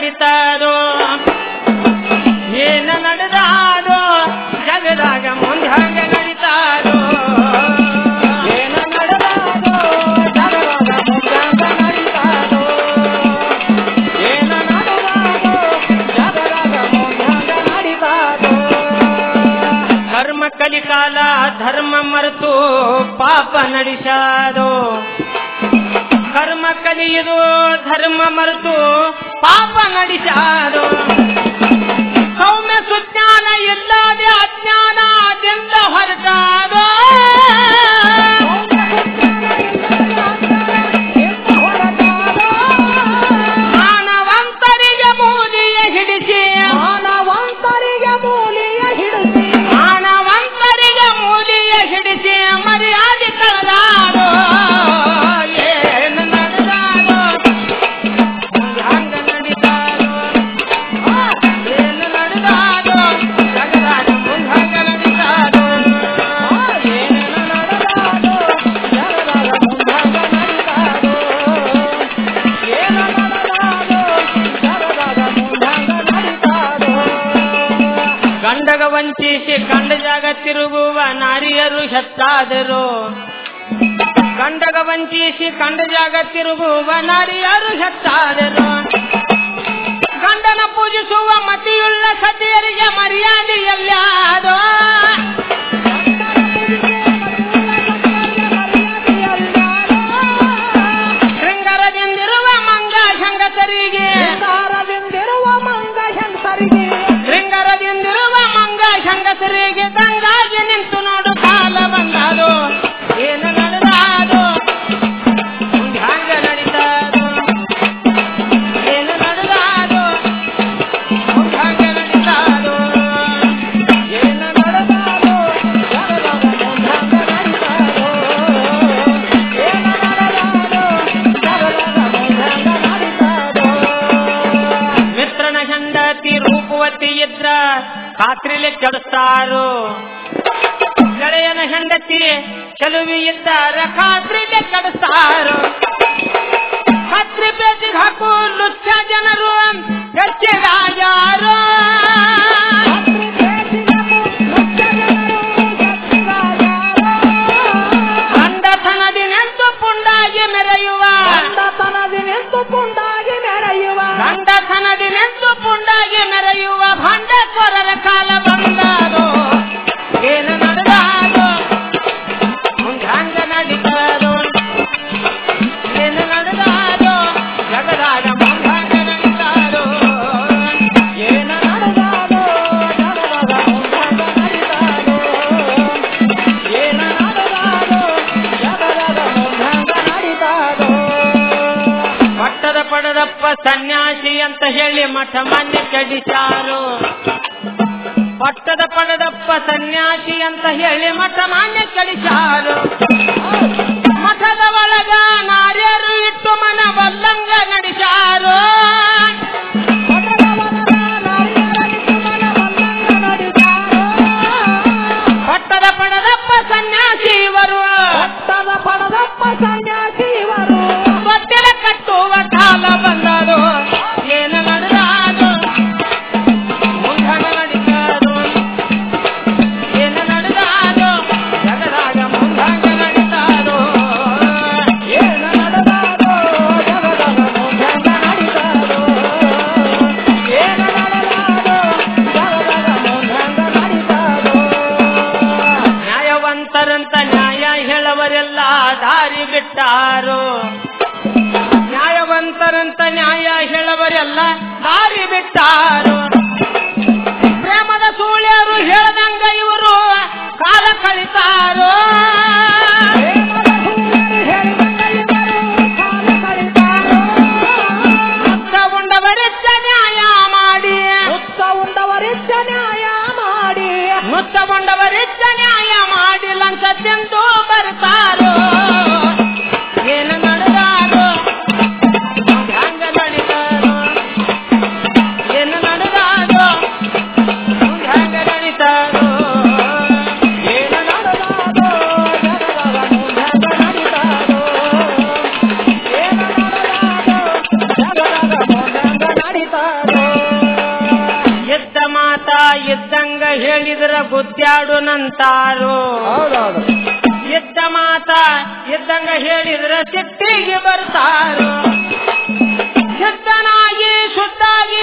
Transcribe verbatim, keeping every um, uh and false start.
ನಡೀತಾರೋ ಏನ ನಡೆದಾರೋ ಜಗದಾಗ ಮುಂದೆ ಹಂಗ ನಡೀತಾರೋ ಏನ ನಡೆದಾರೋ ಜಗದಾಗ ಮುಂದೆ ಹಂಗ ನಡೀತಾರೋ ಏನ ನಡೆದಾರೋ ಜಗದಾಗ ಮುಂದೆ ಹಂಗ ನಡೀತಾರೋ ಧರ್ಮ ಕಲಿಕಾಲ ಧರ್ಮ ಮರೆತು ಪಾಪ ನಡೆಸಾರೋ ಕರ್ಮ ಕಲಿಯುವುದು ಧರ್ಮ ಮರೆತು ಪಾಪ ನಡೆಸಾರೋ ಸೌಮ್ಯ ಸುಜ್ಞಾನ ಇಲ್ಲದೆ ಅಜ್ಞಾನದಿಂದ ಹೊರಟಾರೋ ಮಾನವಂತರಿಗೆ ಮೂಲಿಯ ಹಿಡಿಸಿ ಮಾನವಂತರಿಗೆ ಮೂಲಿಯ ಹಿಡಿಸಿ ಮಾನವಂತರಿಗೆ ಮೂಲಿಯ ಹಿಡಿಸಿ ಮರ್ಯಾದೆ ಕಳೆದಾರೋ ಗಂಡಗ ವಂಚಿಸಿ ಕಂಡ ಜಾಗ ತಿರುಗುವ ನಾರಿಯರು ಹೆತ್ತಾದರು ಗಂಡಗ ವಂಚಿಸಿ ಕಂಡ ಜಾಗ ತಿರುಗುವ ನಾರಿಯರು ಹೆತ್ತಾದರು ಗಂಡನ ಪೂಜಿಸುವ ಮತಿಯುಳ್ಳ ಸತಿಯರಿಗೆ ಮರ್ಯಾದೆಯಲ್ಲಾದೋ ಶೃಂಗಾರದಿಂದಿರುವ ಮಂಗ ಶಂಗಸರಿಗೆ ಶೃಂಗಾರದಿಂದಿರುವ ಮಂಗ ಶಂಗಸರಿಗೆ ಶೃಂಗಾರದಿಂದಿರುವ ಮಂಗ ಶಂಗಸರಿಗೆ ಗಂಗಾಗಿ ನಿಂತು ನೋಡು ಕಾಲ ಬಂದಾದು ಏನು ನಡೆದಾದು ಹಂಗ ನಡೀತಾದು ಏನು ನಡೆದಾದು ಹಂಗ ನಡೀತಾದು ಏನು ನಡೆದಾದು ಹಂಗ ನಡೀತಾದು ಏನು ನಡೆದಾದು ಹಂಗ ನಡೀತಾದು ಮಿತ್ರನ ಹೆಂಡತಿ ರೂಪವತಿ ಇದ್ರ ಖಾತ್ರಿಲೆ ಕೆಡಿಸ್ತಾರೋ ಗೆಳೆಯನ ಹೆಂಡತಿ ಚೆಲುವಿ ಇದ್ದಾರ ಖಾತ್ರಿಲೆ ಕೆಡಿಸ್ತಾರೋ ಖಾತ್ರಿ ಬೇಸಿಗೆ ಹಾಕು ಲುಚ್ಚ ಜನರು ಹೆಚ್ಚಿಗಾಯಾರೋ ಗಂಡತನದಿ ನಿಂತು ಪುಂಡಾಗಿ ಮೆರೆಯುವ ಗಂಡತನದಿ ನಿಂತು ಪುಂಡಾಗಿ ಮೆರೆಯುವ ಗಂಡತನದಿ ನಿಂತು ಪುಂಡಾಗಿ ಮೆರೆಯುವ ಭಂಡಕೋರರ ಕಾಲ ಬಂದಾರೋ ಏನು ನಡೆದಾರೋ ಮುಂದೆ ಹಂಗ ನಡೀತಾರೋ ಏನು ನಡೆದಾರೋ ಜಗದಾಗ ಮುಂದೆ ಹಂಗ ನಡೀತಾರೋ ಏನು ನಡೆದಾರೋ ಜಗದಾಗ ಮುಂದೆ ಹಂಗ ನಡೀತಾರೋ ಏನು ನಡೆದಾರೋ ಜಗದಾಗ ಮುಂದೆ ಹಂಗ ನಡೀತಾರೋ ಪಟ್ಟದ ಪಡದಪ್ಪ ಸನ್ಯಾಸಿ ಅಂತ ಹೇಳಿ ಮಠ ಮಾನ್ಯ ಕೆಡಿಸಾರು ಪಟ್ಟದ ಪಡದಪ್ಪ ಸನ್ಯಾಸಿ ಅಂತ ಹೇಳಿ ಮಠ ಮಾನ್ಯ ಕೆಡಿಸಾರು ಮಠದ ಒಳಗ ನಾರ್ಯರು ಇಟ್ಟು ಮನ ಬಲ್ಲಂಗ ನಡೆಸಾರು ಪಟ್ಟದ ಪಡದಪ್ಪ ಸನ್ಯಾಸಿ ಇವರು ಪಟ್ಟದ ಪಡದಪ್ಪ ಸನ್ಯಾಸಿ ಇವರು ಬಟ್ಟೆಲ ಕಟ್ಟುವ ಕಾಲ ಬಂದರು ಏನು ನಡೆದಾರು ಮುಂದೆ ನಡೀತಾರೋ ಏನು ನಡೆದಾರೋ ಜಗದಾಗ ಮುಂದೆ ನಡೀತಾರೋ ಏನು ನಡೆದಾರೋ ಜಗದಾಗ ಮುಂದೆ ನಡೀತಾರೋ ಏನು ನಡೆದಾರೋ ಜಗದಾಗ ಮುಂದೆ ನಡೀತಾರೋ ನ್ಯಾಯವಂತರಂತ ನ್ಯಾಯ ಹೇಳವರೆಲ್ಲ ದಾರಿ ಬಿಟ್ಟಾರೋ ನ್ಯಾಯವಂತರಂತ ನ್ಯಾಯ ಹೇಳವರೆಲ್ಲ ದಾರಿ ಬಿಟ್ಟಾರು ಪ್ರೇಮದ ಸೂಳ್ಯರು ಹೇಳದಂಗ ಇವರು ಕಾಲ ಕಳಿತಾರೋ ಮುತ್ತ ಉಂಡವರಿದ್ದ ನ್ಯಾಯ ಮಾಡಿ ಮುತ್ತ ಉಂಡವರಿದ್ದ ನ್ಯಾಯ ಮಾಡಿ ಮುತ್ತ ಉಂಡವರಿದ್ದ ನ್ಯಾಯ ಮಾಡಿ ಲಂಚ ತಿಂದು ಬರ್ತಾರೋ ಏನು ನಡೆದಾರೋ ಹಂಗ ನಡೀತಾರೋ ಏನು ನಡೆದಾರೋ ಇದ್ದ ಮಾತ ಇದ್ದಂಗ ಹೇಳಿದ್ರ ಗುದ್ದಾಡುನಂತಾರು. ಇದ್ದ ಮಾತ ಇದ್ದಂಗ ಹೇಳಿದ್ರ ಸಿಟ್ಟಿಗೆ ಬರ್ತಾರು. ಸಿದ್ಧನಾಗಿ ಶುದ್ಧಾಗಿ